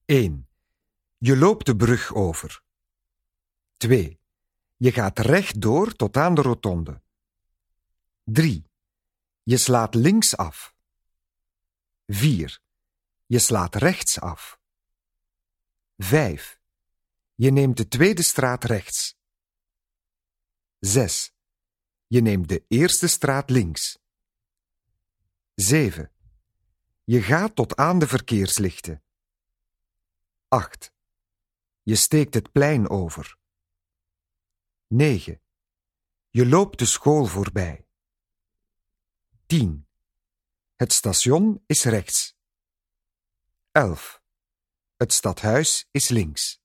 1. Je loopt de brug over. 2. Je gaat rechtdoor tot aan de rotonde. 3. Je slaat links af. 4. Je slaat rechts af. 5. Je neemt de tweede straat rechts. 6. Je neemt de eerste straat links. 7. Je gaat tot aan de verkeerslichten. 8. Je steekt het plein over. 9. Je loopt de school voorbij. 10. Het station is rechts. 11. Het stadhuis is links.